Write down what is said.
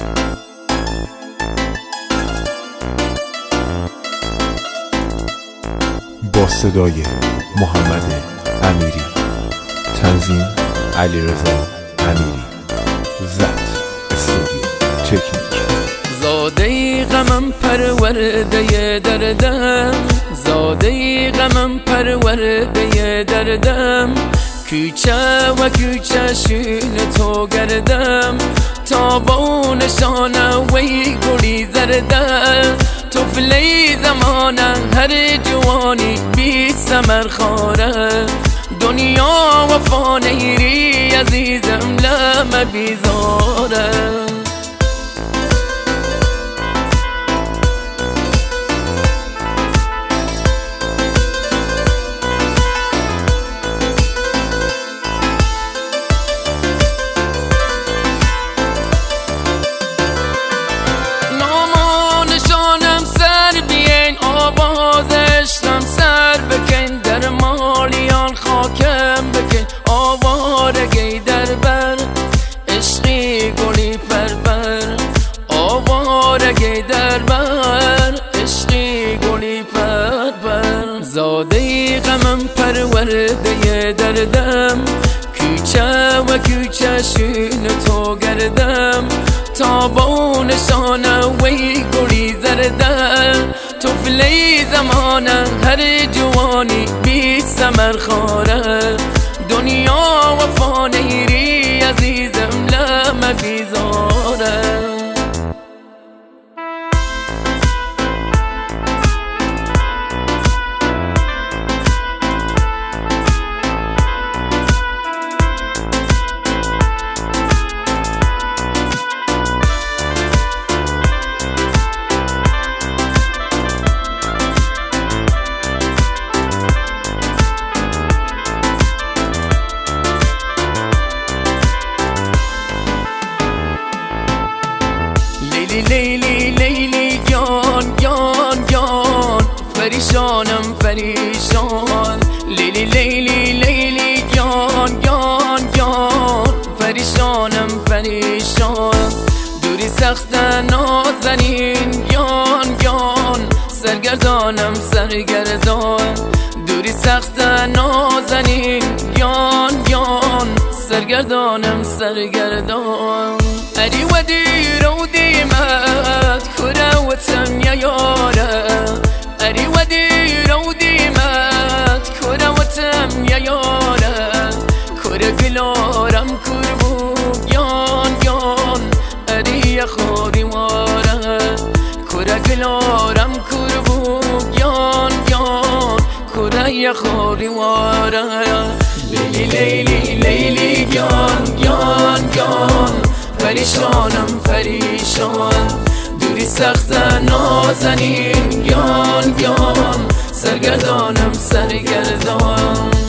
با صدای محمد امیری، تنظیم علیرضا امیری، ضبط استودیو تکنیک. زاده غمم پرورده دردم، زاده غمم پرورده دردم، کوچه و کوچه شون تو گردم، تا با نشانه وی گلی زرده، طفلی زمانه هر جوانی بی ثمر خاره، دنیا وفا نیری عزیزم لم بیزاره. سر بکن در مالیان خاکم بکن، آوارگی در بر عشقی گلی پربر، آوارگی در بر عشقی گلی پربر. زاده غمم پرورده دردم، کوچه و کوچه شون تو گردم، تا با نشانه وی گلی زرده، طفلی زمانه هر جوانی بی ثمر خاره، دنیا وفا نیری عزیزم لم بیزاره. لیلی لیلی جان جان جان، پریشانم پریشان، لیلی لیلی لیلی جان جان جان، پریشانم پریشان، دوری سخت نازنین جان جان، سرگردانم سرگردان، دوری سخت نازنین جان جان، سرگردانم سرگردان. اری و دیر و دیمت کره و تم یا یاره، اری و دیر و دیمت کره و تم یا یاره، کره گلارم کربو یان یان، اری خودی واره، کره گلارم کربو یان یان، کره خودی واره. لیلی لیلی لیلی جان جان جان، پریشانم پریشان، دوری سخت نازنین جان جان، سرگردانم سرگردان.